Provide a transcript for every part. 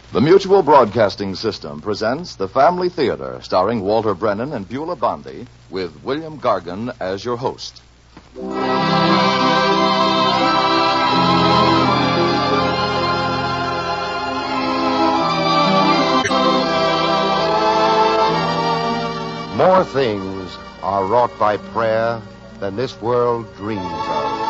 The Mutual Broadcasting System presents The Family Theater, starring Walter Brennan and Beulah Bondi, with William Gargan as your host. More things are wrought by prayer than this world dreams of.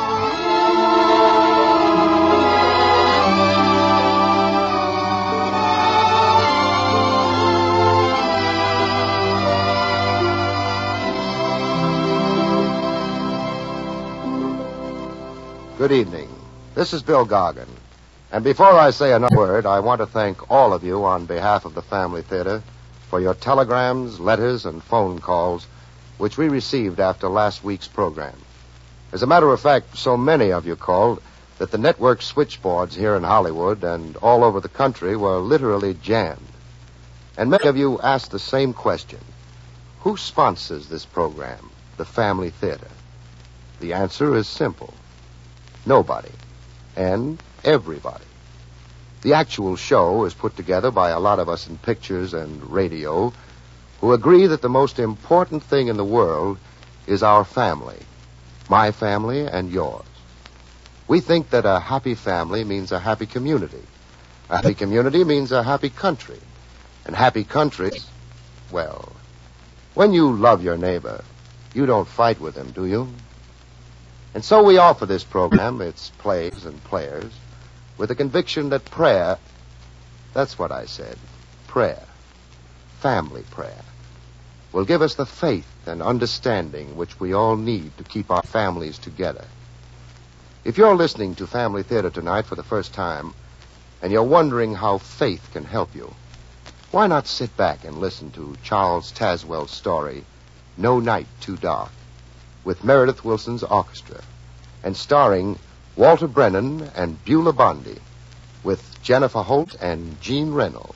Good evening. This is Bill Gargan. And before I say another word, I want to thank all of you on behalf of the Family Theater for your telegrams, letters, and phone calls which we received after last week's program. As a matter of fact, so many of you called that the network switchboards here in Hollywood and all over the country were literally jammed. And many of you asked the same question. Who sponsors this program, the Family Theater? The answer is simple. Nobody. And everybody. The actual show is put together by a lot of us in pictures and radio who agree that the most important thing in the world is our family. My family and yours. We think that a happy family means a happy community. A happy community means a happy country. And happy countries, well, when you love your neighbor, you don't fight with him, do you? And so we offer this program, its plays and players, with the conviction that prayer, that's what I said, prayer, family prayer, will give us the faith and understanding which we all need to keep our families together. If you're listening to Family Theater tonight for the first time, and you're wondering how faith can help you, why not sit back and listen to Charles Tazwell's story, No Night Too Dark, with Meredith Willson's orchestra, and starring Walter Brennan and Beulah Bondi, with Jennifer Holt and Jean Reynolds.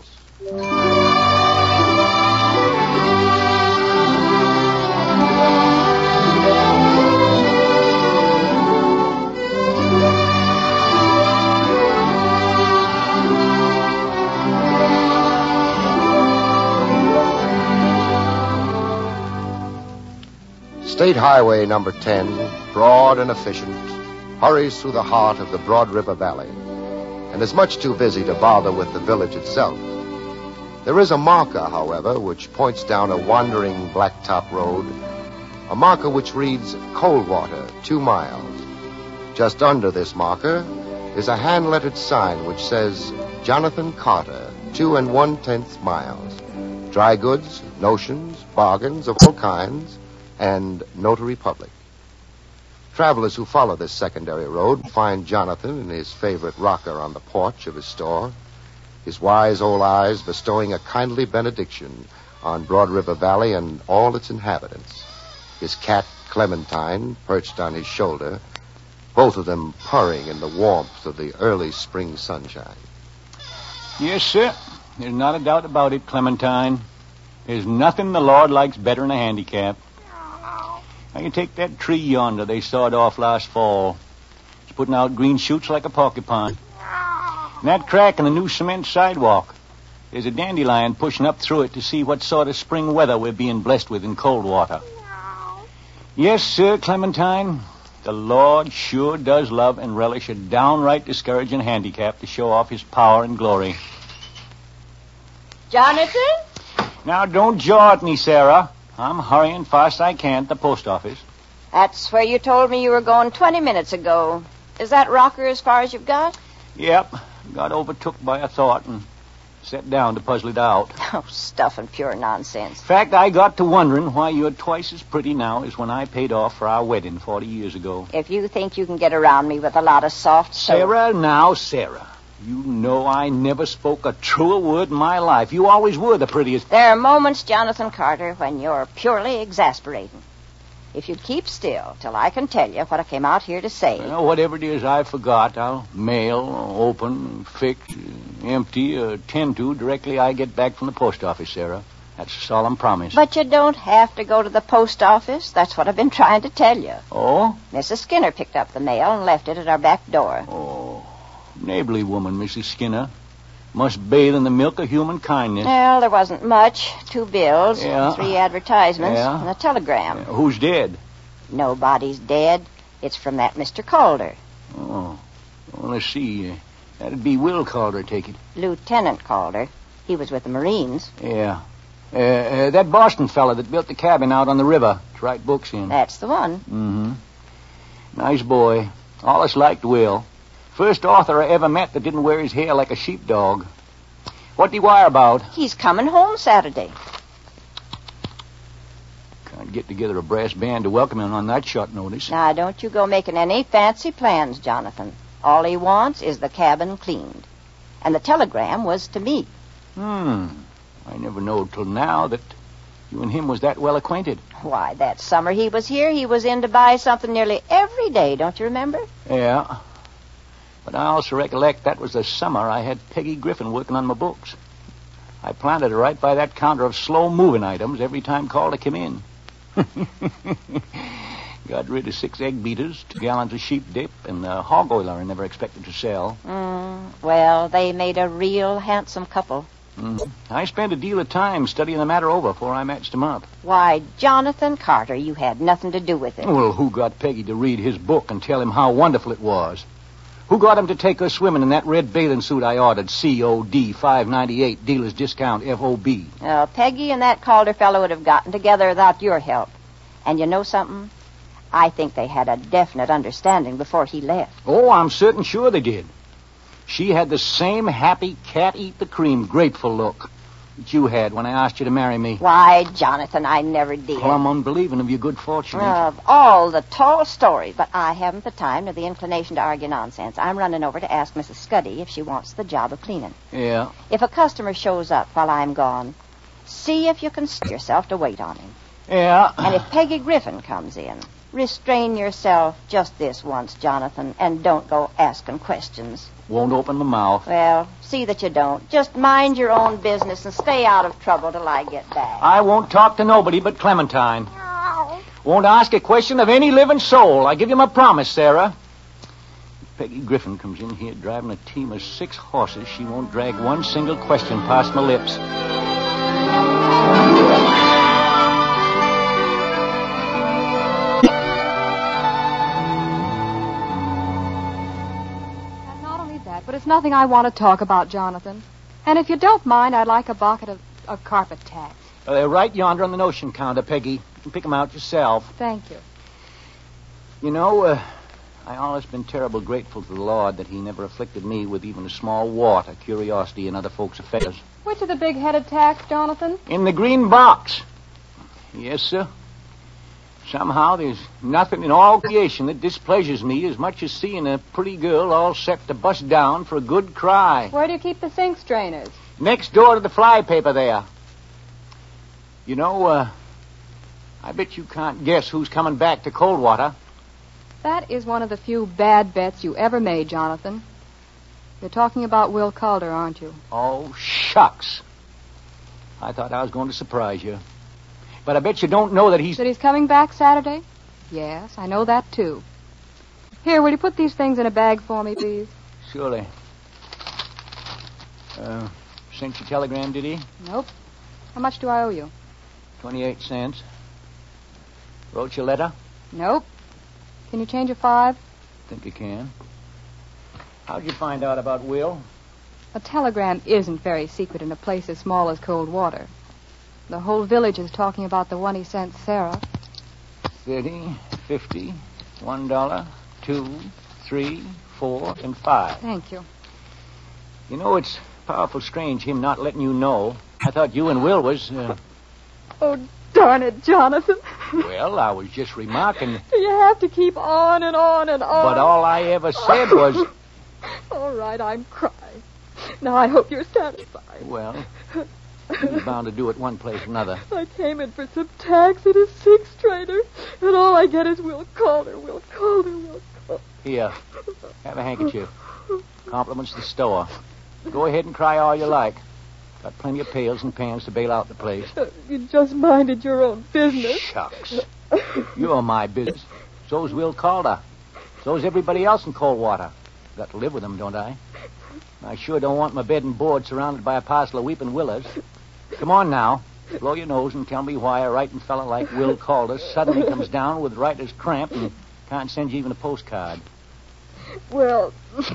State Highway number 10, broad and efficient, hurries through the heart of the Broad River Valley and is much too busy to bother with the village itself. There is a marker, however, which points down a wandering blacktop road, a marker which reads Coldwater, 2 miles. Just under this marker is a hand-lettered sign which says Jonathan Carter, 2 1/10 miles. Dry goods, notions, bargains of all kinds, and notary public. Travelers who follow this secondary road find Jonathan in his favorite rocker on the porch of his store, his wise old eyes bestowing a kindly benediction on Broad River Valley and all its inhabitants, his cat Clementine perched on his shoulder, both of them purring in the warmth of the early spring sunshine. Yes, sir. There's not a doubt about it, Clementine. There's nothing the Lord likes better than a handicap. Now, you take that tree yonder they sawed off last fall. It's putting out green shoots like a porcupine. And that crack in the new cement sidewalk. There's a dandelion pushing up through it to see what sort of spring weather we're being blessed with in Coldwater. Yes, sir, Clementine. The Lord sure does love and relish a downright discouraging handicap to show off his power and glory. Jonathan? Now, don't jaw at me, Sarah. I'm hurrying fast I can to the post office. That's where you told me you were going 20 minutes ago. Is that rocker as far as you've got? Yep. Got overtook by a thought and sat down to puzzle it out. Oh, stuff and pure nonsense. In fact, I got to wondering why you're twice as pretty now as when I paid off for our wedding 40 years ago. If you think you can get around me with a lot of soft soap... Sarah, now, Sarah. You know I never spoke a truer word in my life. You always were the prettiest. There are moments, Jonathan Carter, when you're purely exasperating. If you'd keep still till I can tell you what I came out here to say. Well, whatever it is I forgot, I'll mail, open, fix, empty, tend to directly I get back from the post office, Sarah. That's a solemn promise. But you don't have to go to the post office. That's what I've been trying to tell you. Oh? Mrs. Skinner picked up the mail and left it at our back door. Oh, neighborly woman, Mrs. Skinner. Must bathe in the milk of human kindness. Well, there wasn't much. 2 bills, Yeah. 3 advertisements, Yeah. and a telegram. Who's dead? Nobody's dead. It's from that Mr. Calder. Oh, well, let's see. That'd be Will Calder, take it. Lieutenant Calder. He was with the Marines. Yeah. That Boston fella that built the cabin out on the river to write books in. That's the one. Mm-hmm. Nice boy. All us liked Will. First author I ever met that didn't wear his hair like a sheepdog. What'd he wire about? He's coming home Saturday. Can't get together a brass band to welcome him on that short notice. Now, don't you go making any fancy plans, Jonathan. All he wants is the cabin cleaned. And the telegram was to me. I never knowed till now that you and him was that well acquainted. Why, that summer he was here, he was in to buy something nearly every day, don't you remember? Yeah. But I also recollect that was the summer I had Peggy Griffin working on my books. I planted her right by that counter of slow-moving items every time Calder came in. Got rid of 6 egg beaters, 2 gallons of sheep dip, and the hog oiler I never expected to sell. Well, they made a real handsome couple. I spent a deal of time studying the matter over before I matched him up. Why, Jonathan Carter, you had nothing to do with it. Well, who got Peggy to read his book and tell him how wonderful it was? Who got him to take her swimming in that red bathing suit I ordered, COD, $5.98, dealer's discount, FOB? Peggy and that Calder fellow would have gotten together without your help. And you know something? I think they had a definite understanding before he left. Oh, I'm certain sure they did. She had the same happy cat-eat-the-cream grateful look that you had when I asked you to marry me. Why, Jonathan, I never did. Plumb unbelieving of your good fortune. Of all the tall stories, but I haven't the time nor the inclination to argue nonsense. I'm running over to ask Mrs. Scuddy if she wants the job of cleaning. Yeah. If a customer shows up while I'm gone, see if you can stop yourself to wait on him. Yeah. And if Peggy Griffin comes in, restrain yourself just this once, Jonathan, and don't go asking questions. Won't open my mouth. Well, see that you don't. Just mind your own business and stay out of trouble till I get back. I won't talk to nobody but Clementine. Won't ask a question of any living soul. I give you my promise, Sarah. If Peggy Griffin comes in here driving a team of 6 horses, she won't drag one single question past my lips. But it's nothing I want to talk about, Jonathan. And if you don't mind, I'd like a bucket of carpet tacks. They're right yonder on the notion counter, Peggy. You can pick them out yourself. Thank you. You know, I always been terrible grateful to the Lord that he never afflicted me with even a small wart of curiosity in other folks' affairs. Which are the big-headed tacks, Jonathan? In the green box. Yes, sir. Somehow there's nothing in all creation that displeasures me as much as seeing a pretty girl all set to bust down for a good cry. Where do you keep the sink strainers? Next door to the flypaper there. You know, I bet you can't guess who's coming back to Coldwater. That is one of the few bad bets you ever made, Jonathan. You're talking about Will Calder, aren't you? Oh, shucks. I thought I was going to surprise you. But I bet you don't know that he's... That he's coming back Saturday? Yes, I know that, too. Here, will you put these things in a bag for me, please? Surely. Sent your telegram, did he? Nope. How much do I owe you? 28 cents. Wrote your letter? Nope. Can you change a 5? Think you can. How'd you find out about Will? A telegram isn't very secret in a place as small as Coldwater. The whole village is talking about the one he sent Sarah. 30, 50, $1, 2, 3, 4, and 5. Thank you. You know, it's powerful strange him not letting you know. I thought you and Will was... Oh, darn it, Jonathan. Well, I was just remarking... You have to keep on and on and on. But all I ever said was... All right, I'm crying. Now, I hope you're satisfied. Well... You're bound to do it one place or another. I came in for some tacks at a sixth trader, and all I get is Will Calder, Will Calder, Will Calder. Here, have a handkerchief. Compliments to the store. Go ahead and cry all you like. Got plenty of pails and pans to bail out the place. You just minded your own business. Shucks. You're my business. So's Will Calder. So's everybody else in Coldwater. Got to live with him, don't I? I sure don't want my bed and board surrounded by a parcel of weeping willows. Come on now. Blow your nose and tell me why a writing fella like Will Calder suddenly comes down with writer's cramp and can't send you even a postcard. Well,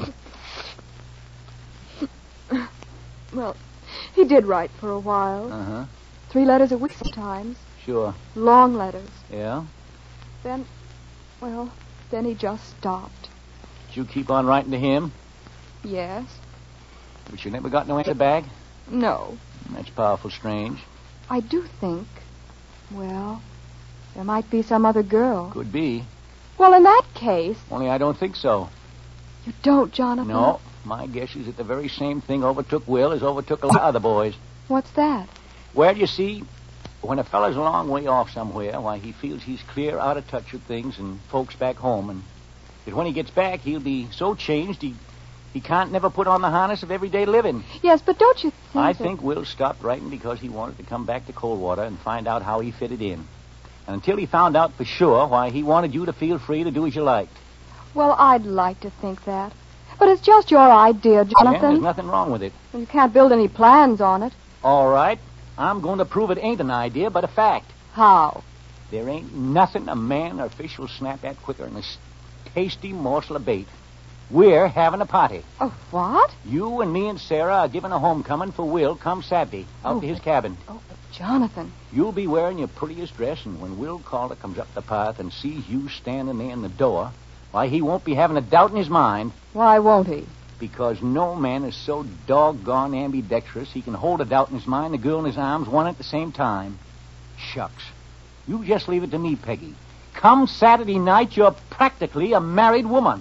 he did write for a while. Uh-huh. 3 letters a week sometimes. Sure. Long letters. Yeah? Then he just stopped. Did you keep on writing to him? Yes. But you never got no answer back? No. That's powerful strange. I do think, there might be some other girl. Could be. Well, in that case... Only I don't think so. You don't, Jonathan? No. My guess is that the very same thing overtook Will as overtook a lot of other boys. What's that? Well, you see, when a fella's a long way off somewhere, why, he feels he's clear out of touch with things and folks back home, and that when he gets back, he'll be so changed he can't never put on the harness of everyday living. Yes, but don't you think I think Will stopped writing because he wanted to come back to Coldwater and find out how he fitted in. And until he found out for sure, why, he wanted you to feel free to do as you liked. Well, I'd like to think that. But it's just your idea, Jonathan. Yeah, there's nothing wrong with it. You can't build any plans on it. All right. I'm going to prove it ain't an idea, but a fact. How? There ain't nothing a man or fish will snap at quicker than this tasty morsel of bait. We're having a party. Oh, what? You and me and Sarah are giving a homecoming for Will come Saturday out to his cabin. Oh, but Jonathan. You'll be wearing your prettiest dress, and when Will Calder comes up the path and sees you standing there in the door, why, he won't be having a doubt in his mind. Why won't he? Because no man is so doggone ambidextrous he can hold a doubt in his mind, the girl in his arms, one at the same time. Shucks. You just leave it to me, Peggy. Come Saturday night, you're practically a married woman.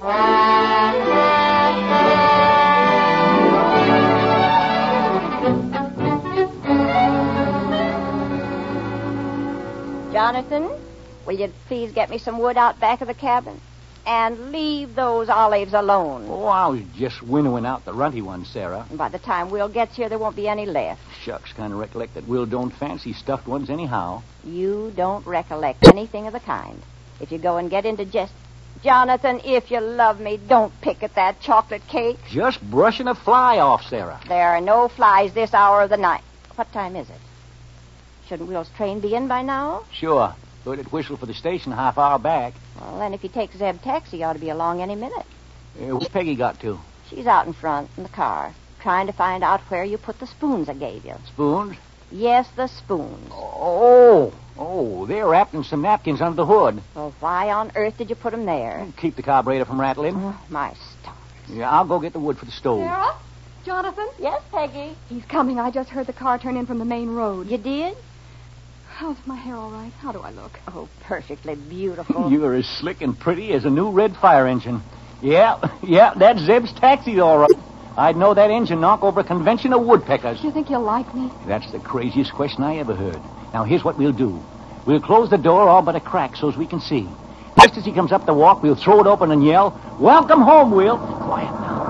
Jonathan, will you please get me some wood out back of the cabin? And leave those olives alone. Oh, I was just winnowing out the runty ones, Sarah. And by the time Will gets here, there won't be any left. Shucks, kind of recollect that Will don't fancy stuffed ones anyhow. You don't recollect anything of the kind. If you go and get into jest... Jonathan, if you love me, don't pick at that chocolate cake. Just brushing a fly off, Sarah. There are no flies this hour of the night. What time is it? Shouldn't Will's train be in by now? Sure. Heard it whistle for the station a half hour back. Well, then if he takes Zeb taxi, he ought to be along any minute. Where's Peggy got to? She's out in front in the car, trying to find out where you put the spoons I gave you. Spoons? Yes, the spoons. Oh, they're wrapped in some napkins under the hood. Well, why on earth did you put them there? Keep the carburetor from rattling. Oh, my stars. Yeah, I'll go get the wood for the stove. Sarah? Jonathan? Yes, Peggy. He's coming. I just heard the car turn in from the main road. You did? How's my hair all right? How do I look? Oh, perfectly beautiful. You're as slick and pretty as a new red fire engine. Yeah, that's Zeb's taxi, all right. I'd know that engine knock over a convention of woodpeckers. Do you think he'll like me? That's the craziest question I ever heard. Now, here's what we'll do. We'll close the door all but a crack so as we can see. Just as he comes up the walk, we'll throw it open and yell, "Welcome home, Will." Quiet now.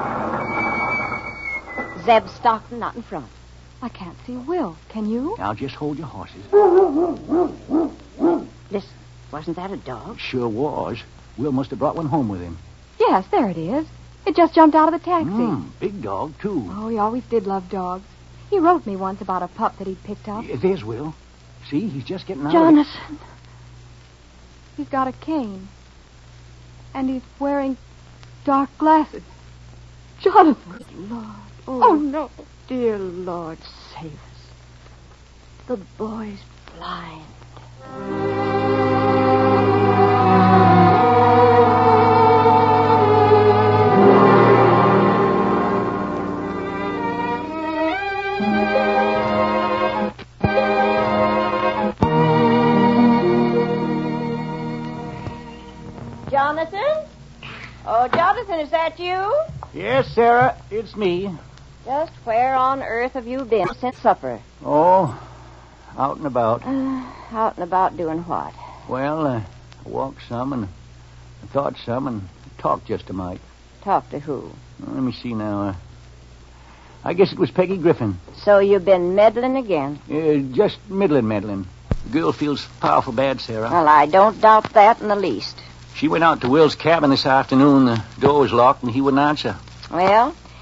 Zeb Stockton not in front. I can't see Will. Can you? Now, just hold your horses. Listen, wasn't that a dog? Sure was. Will must have brought one home with him. Yes, there it is. It just jumped out of the taxi. Big dog, too. Oh, he always did love dogs. He wrote me once about a pup that he'd picked up. There's Will. See, he's just getting out Jonathan. He's got a cane. And he's wearing dark glasses. Jonathan. Good Lord. Oh, no. Dear Lord, save us. The boy's blind. Jonathan? Oh, Jonathan, is that you? Yes, Sarah, it's me. Just where on earth have you been since supper? Oh, out and about. Out and about doing what? Well, I walked some and I thought some and talked just a mite. Talk to who? Let me see now. I guess it was Peggy Griffin. So you've been meddling again? Just meddling. The girl feels powerful bad, Sarah. Well, I don't doubt that in the least. She went out to Will's cabin this afternoon. The door was locked and he wouldn't answer. Well,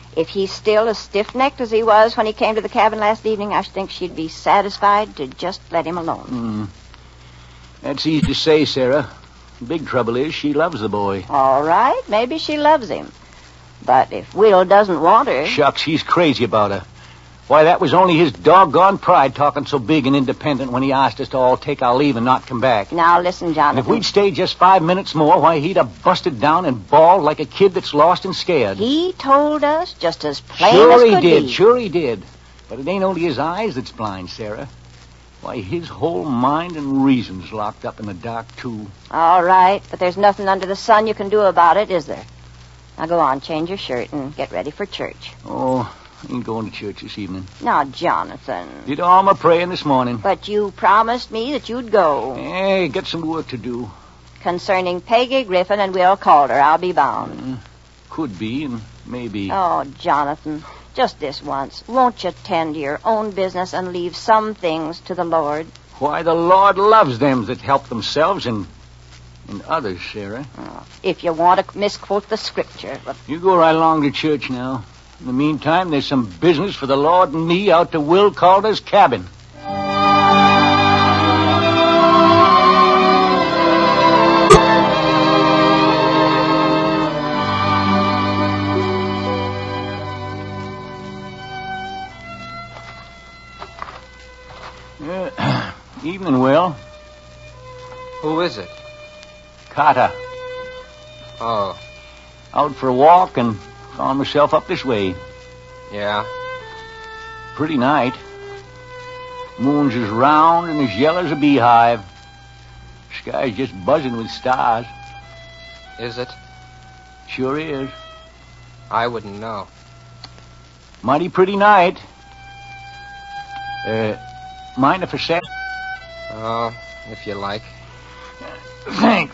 If he's still as stiff-necked as he was when he came to the cabin last evening, I think she'd be satisfied to just let him alone. That's easy to say, Sarah. The big trouble is she loves the boy. All right, maybe she loves him. But if Will doesn't want her... Shucks, he's crazy about her. Why, that was only his doggone pride talking so big and independent when he asked us to all take our leave and not come back. Now, listen, Jonathan. And if we'd stayed just 5 minutes more, why, he'd have busted down and bawled like a kid that's lost and scared. He told us just as plain as could be. Sure he did. But it ain't only his eyes that's blind, Sarah. Why, his whole mind and reason's locked up in the dark, too. All right, but there's nothing under the sun you can do about it, is there? Now go on, change your shirt and get ready for church. Oh, I ain't going to church this evening. Now, Jonathan. Did all my praying this morning. But you promised me that you'd go. Hey, got some work to do. Concerning Peggy Griffin and Will Calder, I'll be bound. Could be and maybe. Oh, Jonathan, just this once. Won't you tend to your own business and leave some things to the Lord? Why, the Lord loves them that help themselves and others, Sarah. Oh, if you want to misquote the scripture. But... You go right along to church now. In the meantime, there's some business for the Lord and me out to Will Calder's cabin. Evening, Will. Who is it? Carter. Oh. Out for a walk and found myself up this way. Yeah? Pretty night. Moon's as round and as yellow as a beehive. Sky's just buzzing with stars. Is it? Sure is. I wouldn't know. Mighty pretty night. Mind if I sec? Oh, if you like. Thanks.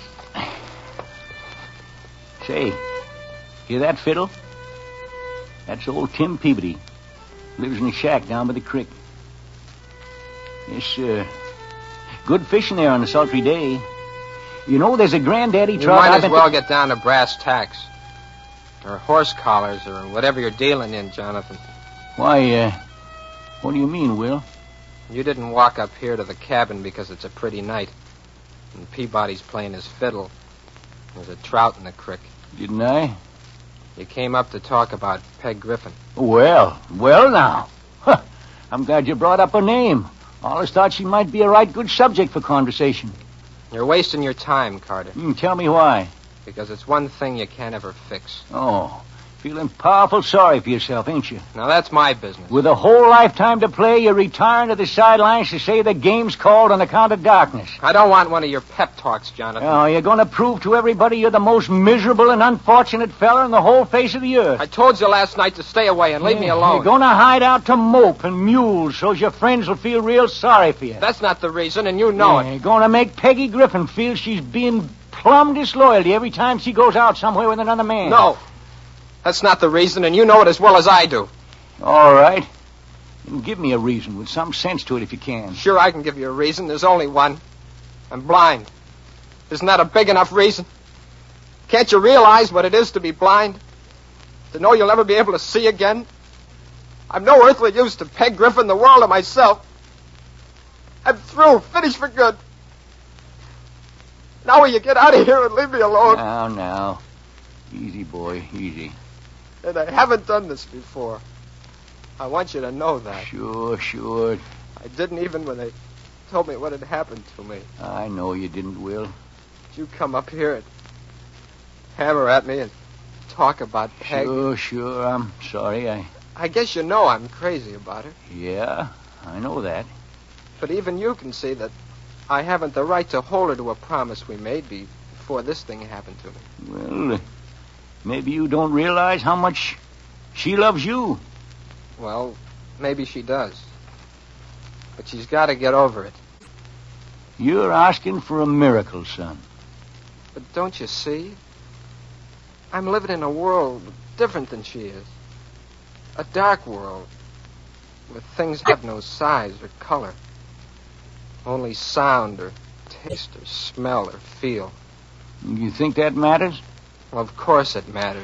Say, hear that fiddle? That's old Tim Peabody. Lives in a shack down by the creek. Yes, sir. Good fishing there on a sultry day. You know, there's a granddaddy trout... You might as well get down to brass tacks. Or horse collars, or whatever you're dealing in, Jonathan. Why, what do you mean, Will? You didn't walk up here to the cabin because it's a pretty night. And Peabody's playing his fiddle. There's a trout in the creek. Didn't I? You came up to talk about Peg Griffin. Well now. Huh. I'm glad you brought up her name. Always thought she might be a right good subject for conversation. You're wasting your time, Carter. Tell me why. Because it's one thing you can't ever fix. Oh, feeling powerful sorry for yourself, ain't you? Now, that's my business. With a whole lifetime to play, you're retiring to the sidelines to say the game's called on account of darkness. I don't want one of your pep talks, Jonathan. Oh, you're going to prove to everybody you're the most miserable and unfortunate fella in the whole face of the earth. I told you last night to stay away and leave me alone. You're going to hide out to mope and mule so's your friends will feel real sorry for you. That's not the reason, and you know it. You're going to make Peggy Griffin feel she's being plumb disloyal every time she goes out somewhere with another man. No. That's not the reason, and you know it as well as I do. All right. Then give me a reason with some sense to it if you can. Sure, I can give you a reason. There's only one. I'm blind. Isn't that a big enough reason? Can't you realize what it is to be blind? To know you'll never be able to see again? I'm no earthly use to Peg Griffin, the world, or myself. I'm through, finished for good. Now will you get out of here and leave me alone? Now. Easy, boy, easy. And I haven't done this before. I want you to know that. Sure. I didn't even when they told me what had happened to me. I know you didn't, Will. You come up here and hammer at me and talk about Peg. Sure, I'm sorry. I guess you know I'm crazy about her. Yeah, I know that. But even you can see that I haven't the right to hold her to a promise we made before this thing happened to me. Well, maybe you don't realize how much she loves you. Well, maybe she does. But she's got to get over it. You're asking for a miracle, son. But don't you see? I'm living in a world different than she is. A dark world where things have no size or color. Only sound or taste or smell or feel. You think that matters? Well, of course it matters.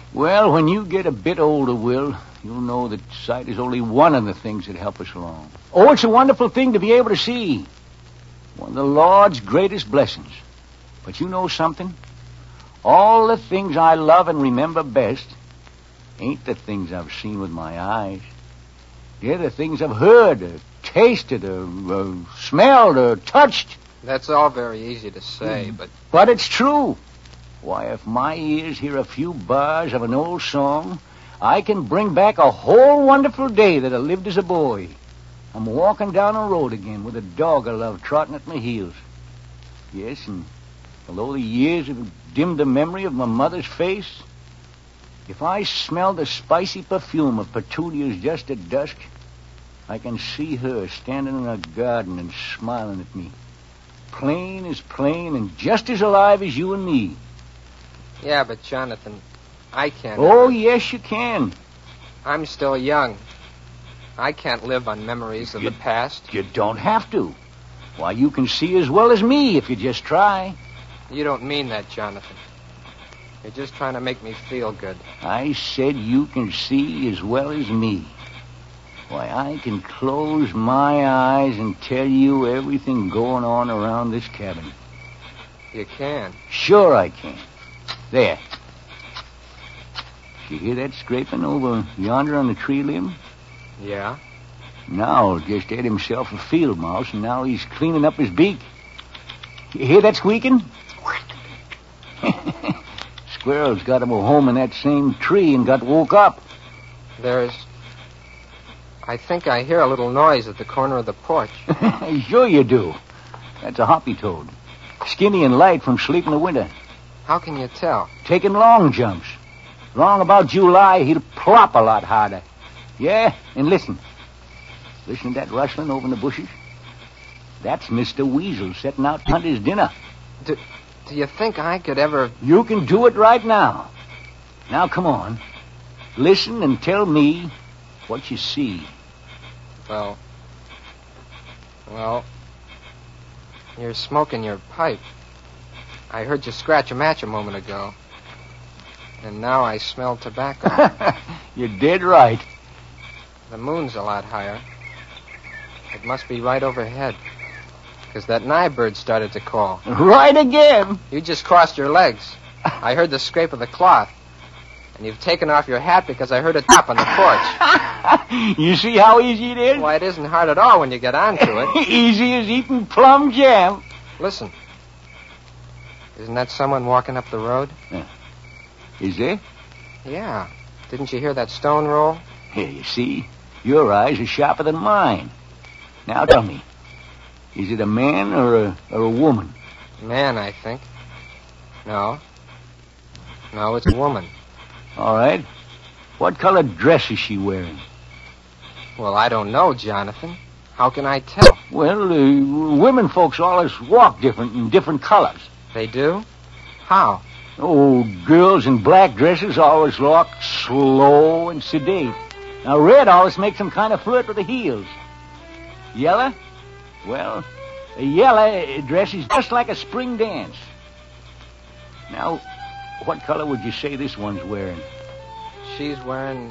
Well, when you get a bit older, Will, you'll know that sight is only one of the things that help us along. Oh, it's a wonderful thing to be able to see. One of the Lord's greatest blessings. But you know something? All the things I love and remember best ain't the things I've seen with my eyes. They're the things I've heard, or tasted, or smelled, or touched. That's all very easy to say, but... But it's true. Why, if my ears hear a few bars of an old song, I can bring back a whole wonderful day that I lived as a boy. I'm walking down a road again with a dog I love trotting at my heels. Yes, and although the years have dimmed the memory of my mother's face, if I smell the spicy perfume of petunias just at dusk, I can see her standing in her garden and smiling at me. Plain as plain and just as alive as you and me. Yeah, but Jonathan, I can't... Oh, yes, you can. I'm still young. I can't live on memories of the past. You don't have to. Why, you can see as well as me if you just try. You don't mean that, Jonathan. You're just trying to make me feel good. I said you can see as well as me. Why, I can close my eyes and tell you everything going on around this cabin. You can? Sure I can. There. You hear that scraping over yonder on the tree limb? Yeah? Now just had himself a field mouse, and now he's cleaning up his beak. You hear that squeaking? Squirrels got him home in that same tree and got woke up. I think I hear a little noise at the corner of the porch. Sure you do. That's a hoppy toad. Skinny and light from sleep in the winter. How can you tell? Taking long jumps. Wrong about July, he'll plop a lot harder. Yeah, and listen. Listen to that rustling over in the bushes? That's Mr. Weasel setting out to hunt his dinner. Do you think I could ever... You can do it right now. Now, come on. Listen and tell me what you see. Well, you're smoking your pipe. I heard you scratch a match a moment ago. And now I smell tobacco. You're dead right. The moon's a lot higher. It must be right overhead. Because that nightbird started to call. Right again. You just crossed your legs. I heard the scrape of the cloth. And you've taken off your hat because I heard a tap on the porch. You see how easy it is? Why, it isn't hard at all when you get onto it. Easy as eating plum jam. Listen. Isn't that someone walking up the road? Is there? Yeah. Didn't you hear that stone roll? Here, you see? Your eyes are sharper than mine. Now tell me, is it a man or a woman? Man, I think. No, it's a woman. All right. What colored dress is she wearing? Well, I don't know, Jonathan. How can I tell? Well, women folks always walk different in different colors. They do? How? Oh, girls in black dresses always walk slow and sedate. Now, red always makes them kind of flirt with the heels. Yellow? Well, a yellow dress is just like a spring dance. Now, what color would you say this one's wearing? She's wearing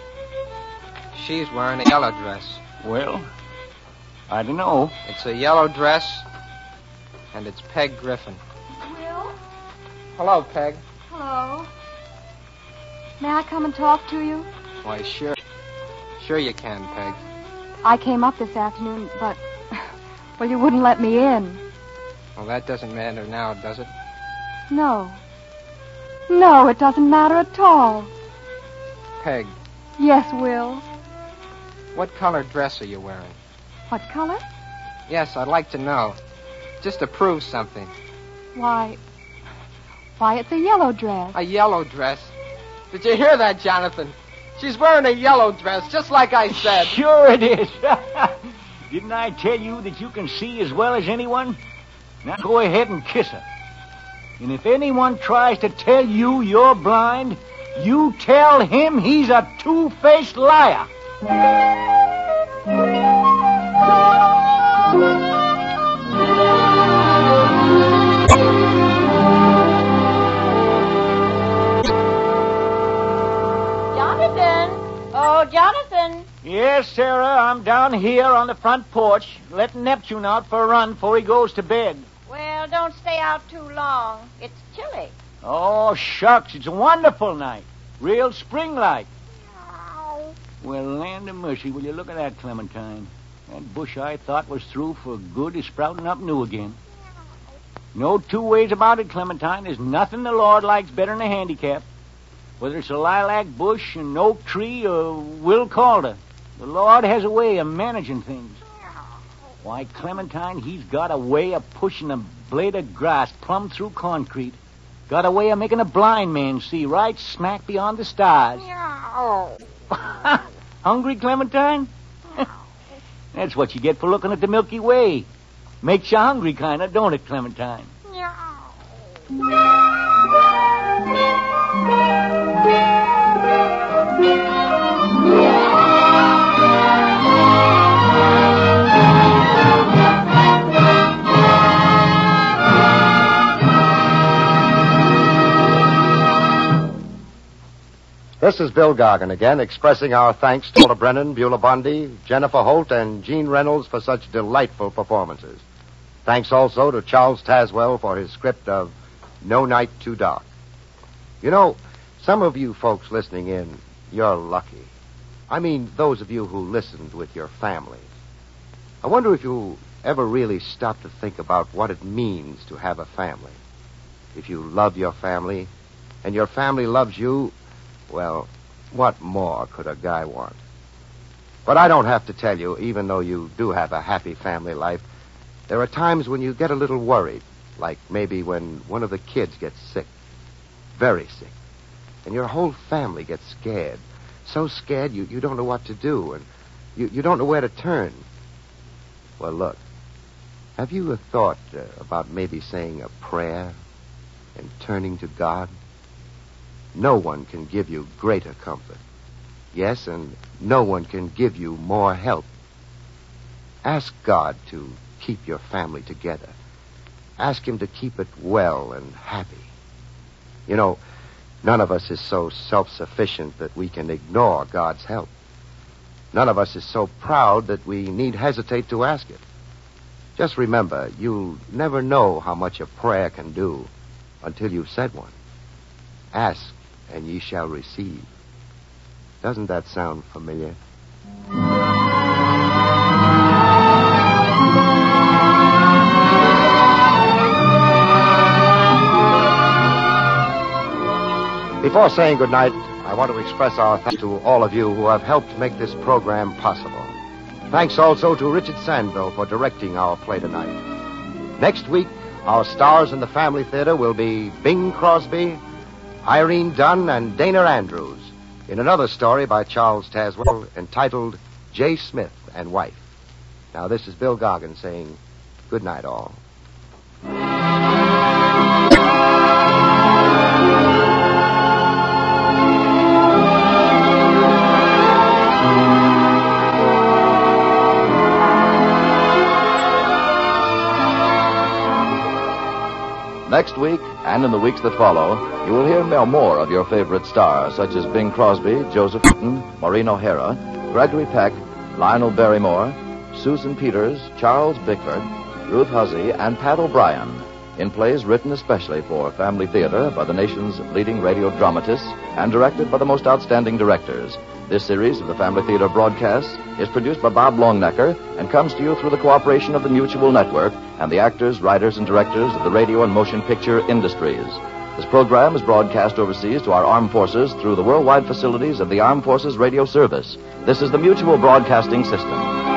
a yellow dress. Well, I don't know. It's a yellow dress, and it's Peg Griffin. Will? Hello, Peg. Hello. May I come and talk to you? Why, sure. Sure you can, Peg. I came up this afternoon, but... Well, you wouldn't let me in. Well, that doesn't matter now, does it? No. No, it doesn't matter at all. Peg, Yes, Will. what color dress are you wearing? What color? Yes, I'd like to know. Just to prove something. Why, it's a yellow dress. A yellow dress. Did you hear that, Jonathan? She's wearing a yellow dress, just like I said. Sure it is. Didn't I tell you that you can see as well as anyone? Now go ahead and kiss her. And if anyone tries to tell you you're blind, you tell him he's a two-faced liar. Yes, Sarah, I'm down here on the front porch, letting Neptune out for a run before he goes to bed. Well, don't stay out too long. It's chilly. Oh, shucks, it's a wonderful night. Real spring-like. Well, land of mercy, will you look at that, Clementine? That bush I thought was through for good is sprouting up new again. No two ways about it, Clementine. There's nothing the Lord likes better than a handicap. Whether it's a lilac bush, an oak tree, or Will Calder, the Lord has a way of managing things. Why, Clementine, he's got a way of pushing a blade of grass plumb through concrete. Got a way of making a blind man see right smack beyond the stars. Hungry, Clementine? That's what you get for looking at the Milky Way. Makes you hungry, kind of, don't it, Clementine? This is Bill Gargan again, expressing our thanks to Walter Brennan, Beulah Bundy, Jennifer Holt, and Gene Reynolds for such delightful performances. Thanks also to Charles Tazwell for his script of No Night Too Dark. You know, some of you folks listening in, you're lucky. I mean, those of you who listened with your families. I wonder if you ever really stop to think about what it means to have a family. If you love your family, and your family loves you, well, what more could a guy want? But I don't have to tell you, even though you do have a happy family life, there are times when you get a little worried, like maybe when one of the kids gets sick, very sick, and your whole family gets scared, so scared you don't know what to do, and you don't know where to turn. Well, look, have you thought about maybe saying a prayer and turning to God? No one can give you greater comfort. Yes, and no one can give you more help. Ask God to keep your family together. Ask him to keep it well and happy. You know, none of us is so self-sufficient that we can ignore God's help. None of us is so proud that we need hesitate to ask it. Just remember, you'll never know how much a prayer can do until you've said one. Ask, and ye shall receive. Doesn't that sound familiar? Before saying goodnight, I want to express our thanks to all of you who have helped make this program possible. Thanks also to Richard Sandville for directing our play tonight. Next week, our stars in the Family Theater will be Bing Crosby, Irene Dunn, and Dana Andrews in another story by Charles Tazwell entitled J. Smith and Wife. Now, this is Bill Gargan saying good night, all. Next week, and in the weeks that follow, you will hear more of your favorite stars, such as Bing Crosby, Joseph Hutton, Maureen O'Hara, Gregory Peck, Lionel Barrymore, Susan Peters, Charles Bickford, Ruth Huzzy, and Pat O'Brien, in plays written especially for Family Theater by the nation's leading radio dramatists and directed by the most outstanding directors. This series of the Family Theater broadcasts is produced by Bob Longnecker and comes to you through the cooperation of the Mutual Network and the actors, writers, and directors of the radio and motion picture industries. This program is broadcast overseas to our armed forces through the worldwide facilities of the Armed Forces Radio Service. This is the Mutual Broadcasting System.